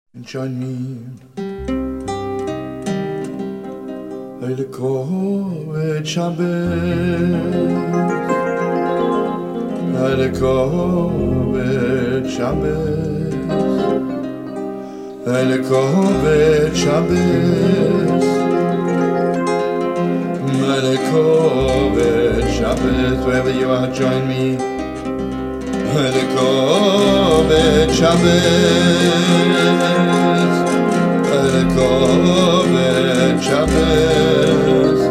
and join me. Eile kovet Shabbos, Eile kovet Shabbos, Eile kovet Shabbos, Eile kovet Shabbos. Wherever you are, join me. Eile kovet Shabbos, Eile kovet Shabbos,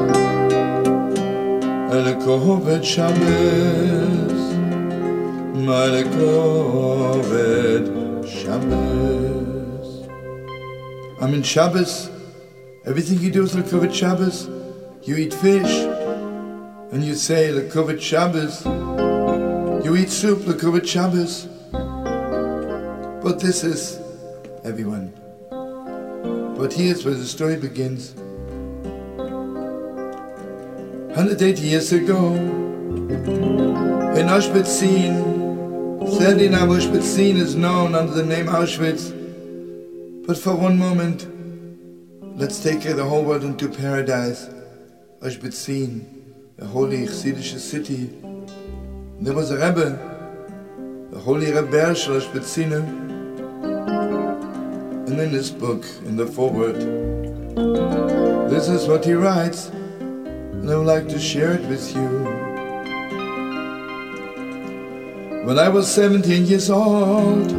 Eile kovet Shabbos, Eile kovet Shabbos. I'm in Shabbos. Everything you do is Lekovet Shabbos. You eat fish, and you say Lekovet Shabbos. You eat soup, Lekovet Shabbos. But this is everyone. But here's where the story begins. 180 years ago, in Auschwitz-Zien, sadly now Auschwitz-Zien is known under the name Auschwitz. But for one moment, let's take the whole world into paradise. Auschwitz-Zien, a holy Chassidish city. There was a Rebbe, the holy Rebbe Shel Auschwitz-Zien. And in this book, in the foreword, this is what he writes, and I would like to share it with you. When I was 17 years old,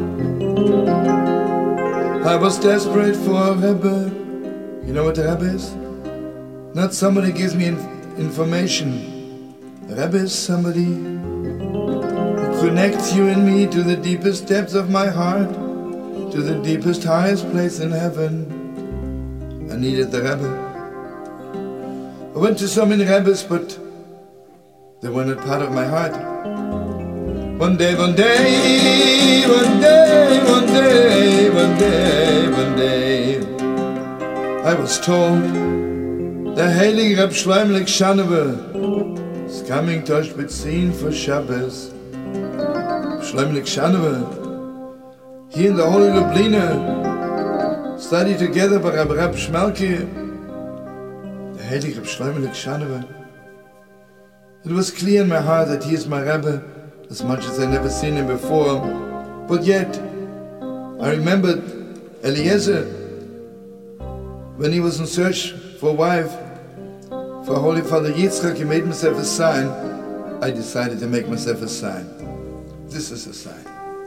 I was desperate for a Rebbe. You know what a Rebbe is? Not somebody gives me information. A Rebbe is somebody who connects you and me to the deepest depths of my heart, to the deepest, highest place in heaven. I needed the Rebbe. I went to so many Rebbes, but they were not part of my heart. One day, one day, one day, one day, one day, one day, I was told the Heilige Reb Shloimeh Shanever is coming to Auschwitz-Zien for Shabbos. Shloimeh Shanever, he and the Holy Lubliner studied together by Reb Shmelke, the Heilige Reb Shloimeh Shanever. It was clear in my heart that he is my Rebbe, as much as I never seen him before. But yet, I remembered Eliezer, when he was in search for a wife, for Holy Father Yitzchak, he made himself a sign. I decided to make myself a sign. This is a sign.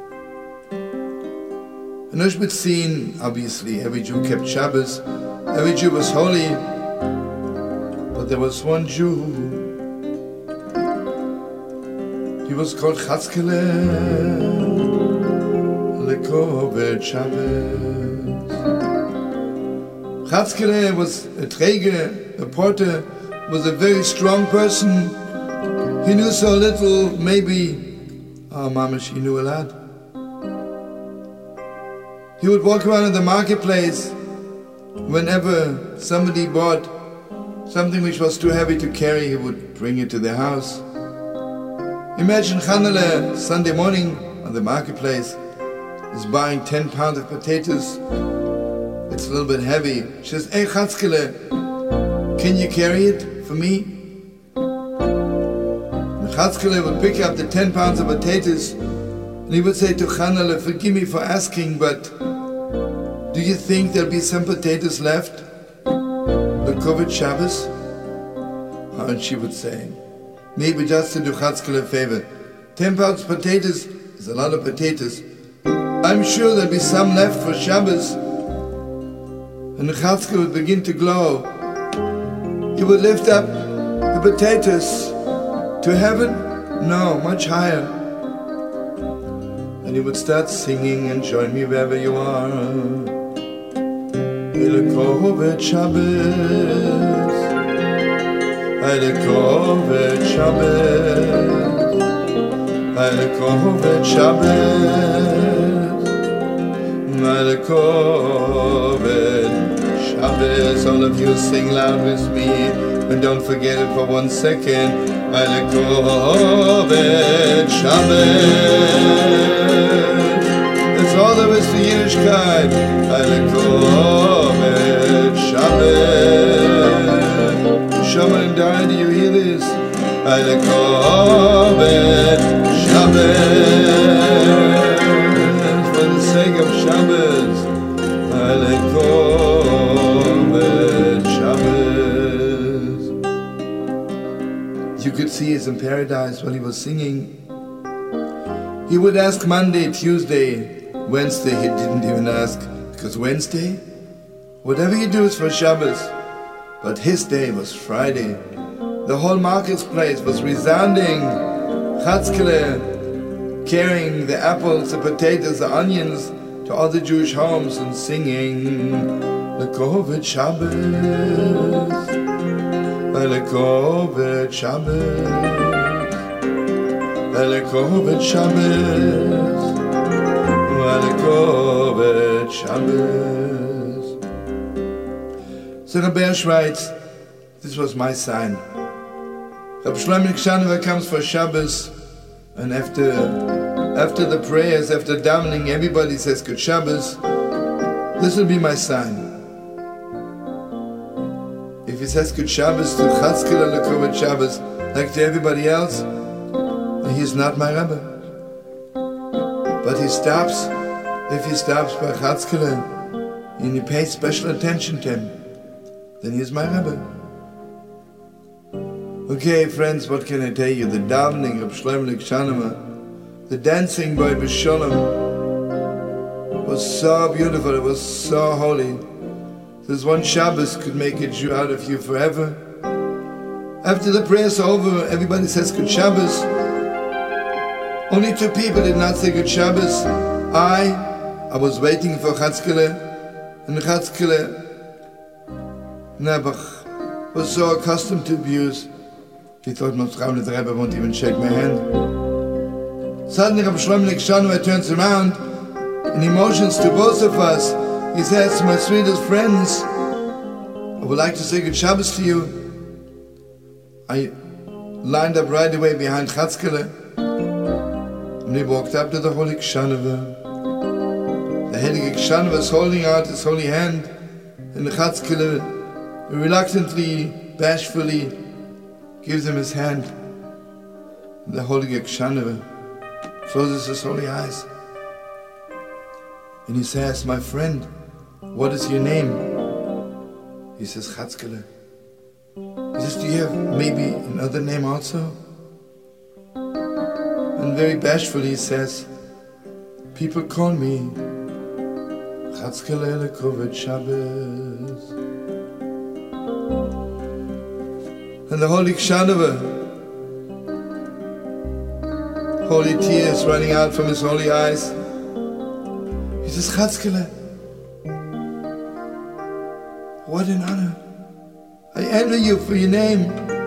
In Auschwitz-Zien, obviously, every Jew kept Shabbos. Every Jew was holy. But there was one Jew. He was called Chatzkele Lekovet Shabbos. Chatzkele was a träger, a porter, was a very strong person. He knew so little, maybe, mamash, he knew a lot. He would walk around in the marketplace. Whenever somebody bought something which was too heavy to carry, he would bring it to their house. Imagine Chanele Sunday morning on the marketplace is buying 10 pounds of potatoes. It's a little bit heavy. She says, "Hey Chatzkele, can you carry it for me?" And Chatzkele would pick up the 10 pounds of potatoes and he would say to Chanele, "Forgive me for asking, but do you think there'll be some potatoes left? Lekovet Shabbos?" And she would say, "Maybe just to do Chatzkele a favor. 10 pounds of potatoes is a lot of potatoes. I'm sure there'll be some left for Shabbos." And the Chatzkele would begin to glow. He would lift up the potatoes to heaven? No, much higher. And he would start singing, and join me wherever you are. Lekovet Shabbos, Lekovet Shabbos, Lekovet Shabbos, Lekovet Shabbos. All of you sing loud with me, and don't forget it for 1 second. Lekovet Shabbos. Let's all there is to Yiddishkeit. Eile Kovet Shabbos. Shaman and Dara, do you hear this? Eile Kovet Shabbos. For the sake of Shabbos. Eile Kovet Shabbos. You could see us in paradise while he was singing. He would ask Monday, Tuesday, Wednesday. He didn't even ask, because Wednesday, whatever you do is for Shabbos. But his day was Friday. The whole marketplace was resounding. Chatzkele carrying the apples, the potatoes, the onions to all the Jewish homes and singing Lekovet Shabbos, Lekovet Shabbos. Lekovet Shabbos, Lekovet Shabbos. So Rabbi writes, this was my sign. Rab Shlomo Kshanova comes for Shabbos, and after the prayers, after davening, everybody says Good Shabbos. This will be my sign. If he says Good Shabbos to Chatzkele Lekovet Shabbos, like to everybody else, he's not my Rebbe. But he stops, if he stops by Chatzkele and he pays special attention to him, then he's my Rebbe. Okay, friends, what can I tell you? The davening of Shlomo Kshanova, the dancing by B'Sholem was so beautiful, it was so holy. This one Shabbos could make a Jew out of you forever. After the prayers are over, everybody says Good Shabbos. Only 2 people did not say Good Shabbos. I was waiting for Chatzkele, and Chatzkele Nebuch was so accustomed to abuse, he thought Moshe Rabbeinu the Rebbe won't even shake my hand. Suddenly Rabbi Shlomo Kshanova turns around and he motions to both of us. He says, my sweetest friends, I would like to say Good Shabbos to you. I lined up right away behind Chatzkele, and he walked up to the Holy Kshanova. The Heilige Kshanova is holding out his holy hand, and the Chatzkele reluctantly, bashfully gives him his hand. And the Holy Kshanova closes his holy eyes. And he says, my friend, what is your name? He says, Chatzkele. He says, do you have maybe another name also? And very bashfully he says, people call me Chatzkele Lekovet Shabbos. And the Holy Kshanova, holy tears running out from his holy eyes, he says, Chatzkele, what an honor. I envy you for your name.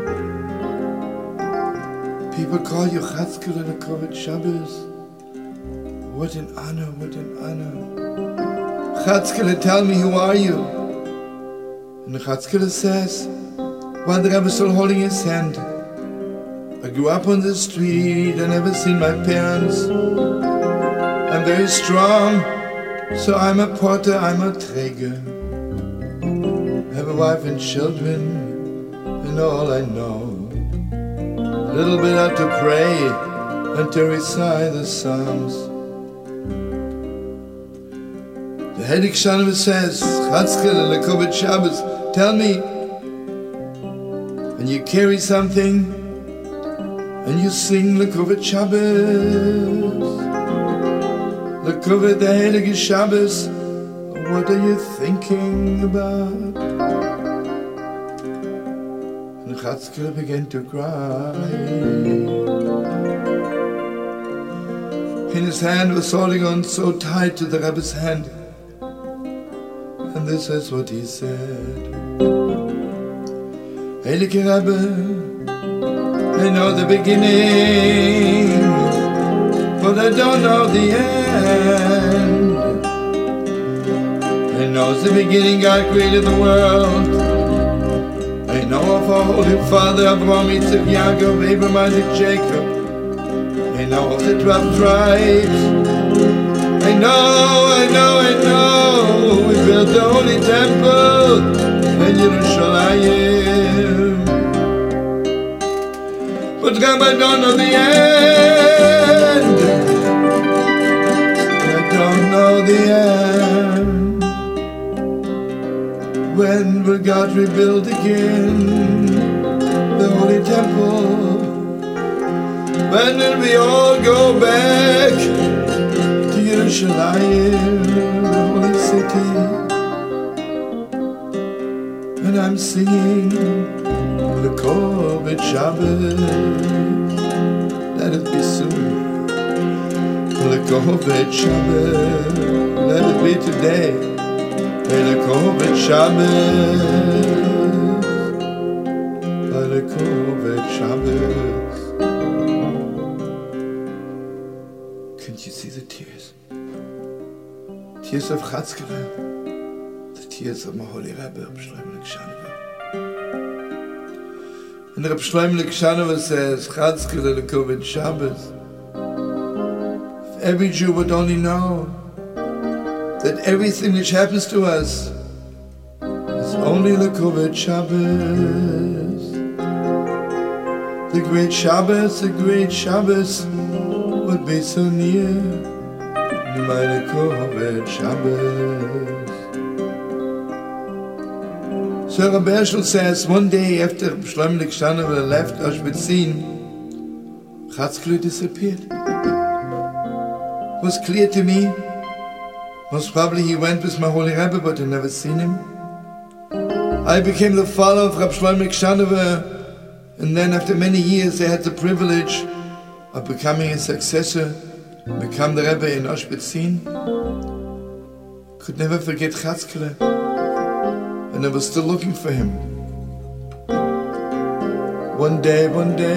People call you Chatzkele Lekovet Shabbos. What an honor, what an honor. Chatzkele, tell me, who are you? And the Chatzkele says, while the Rebbe is still holding his hand, I grew up on the street, I never seen my parents. I'm very strong, so I'm a porter, I'm a träger. I have a wife and children, and all I know. A little bit how to pray and to recite the Psalms. The Heilige Kshanova says, Chatzkele Lekovet Shabbos, tell me, when you carry something and you sing Lekovet Shabbos, Lekovet the Heilige Shabbos, what are you thinking about? And Chatzkele began to cry. And his hand was holding on so tight to the Rebbe's hand. And this is what he said. Heilige Rebbe, I know the beginning, but I don't know the end. I know the beginning God created the world. I know of our Holy Father, Abraham, Yitzchak, Yaakov, Abraham, Isaac, Jacob. I know of the 12 tribes. I I know. We built the holy temple in Yerushalayim. But God, I don't know the end. I don't know the end. When will God rebuild again the holy temple? When will we all go back to Yerushalayim, the holy city? And I'm singing the Kovet Shabbos. Let it be soon. The Kovet Shabbos. Let it be today. The Kovet Shabbos. The Kovet Shabbos. Can't you see the tears? Tears of Chatzkele. The tears of my holy Rebbe, Reb Shlomo Kshanova. And Reb Shlomo Kshanova says, Chatzkele the Kovet Shabbos. If every Jew would only know that everything which happens to us is only the Kovet Shabbos. The great Shabbos would be so near, by the Kovet Shabbos. So Rabbi Eshel says, one day after Shlomo Kshanova left Auschwitz, Chatzkele disappeared. It was clear to me, most probably he went with my holy Rebbe, but I never seen him. I became the follower of Reb Shlomo Kshanova, and then after many years I had the privilege of becoming a successor, become the Rebbe in Auschwitz. Could never forget Chatzkele, and I was still looking for him. One day,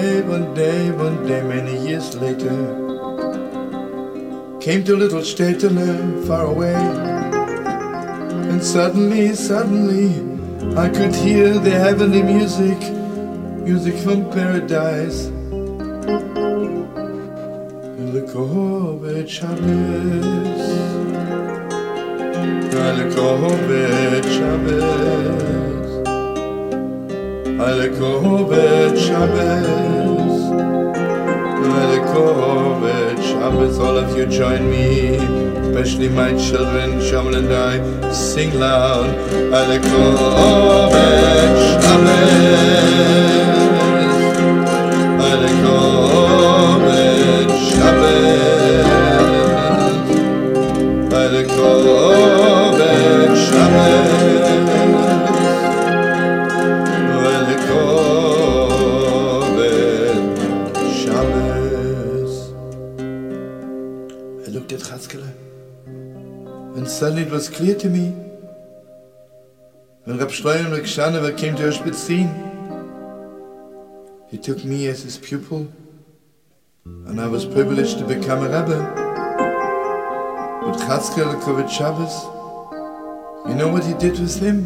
many years later, came to a little shtetl far away, and suddenly, I could hear the heavenly music from paradise. The Kovet Shabbos, the Kovet Shabbos, the Kovet Shabbos, the Kovet Shabbos. All of you join me, especially my children, Shamal and I, sing loud. The Kovet Shabbos. I looked at Chatzkele, and suddenly it was clear to me. When Reb Shlomo Kshanova came to Auschwitz, he took me as his pupil, and I was privileged to become a Rebbe. But Chatzkele Kovet Shabbos, you know what he did with him?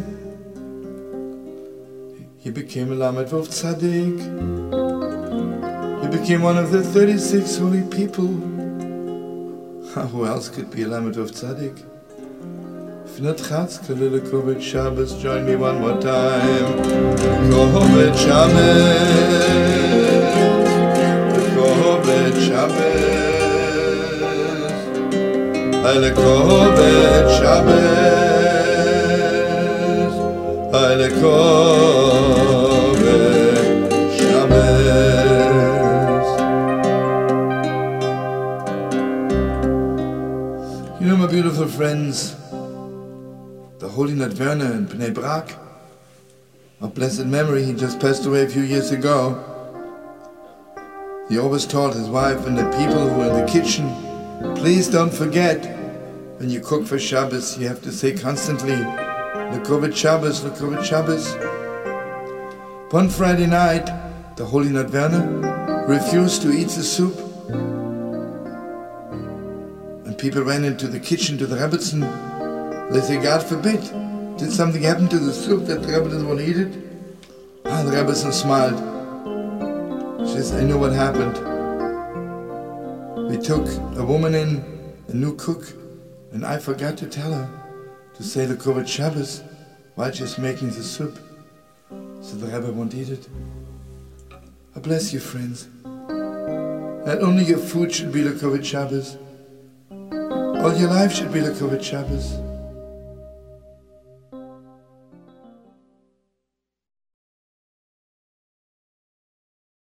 He became a Lamed Vov Tzaddik. He became one of the 36 holy people. Who else could be a Lamed Vov Tzaddik? If not Chatzkele Kovet Shabbos, join me one more time. Kovet Shabbos, Kovet Shabbos. Haile Kovet Shabbos, Haile Kovet Shabbos. You know, my beautiful friends, the Holy Nat Werner in Bnei Brak, of blessed memory, he just passed away a few years ago. He always told his wife and the people who were in the kitchen, please don't forget, when you cook for Shabbos, you have to say constantly, L'Kovet Shabbos, L'Kovet Shabbos. One Friday night, the Holy Nat Werner refused to eat the soup. And people ran into the kitchen to the Rebbetzin. They said, God forbid, did something happen to the soup that the Rebbe doesn't want to eat it? And the Rebbetzin smiled. She says, I know what happened. We took a woman in, a new cook, and I forgot to tell her to say the Kovat Shabbos while she's making the soup, so the Rebbe won't eat it. I bless you, friends. Not only your food should be the Kovat Shabbos, all your life should be the Kovat Shabbos.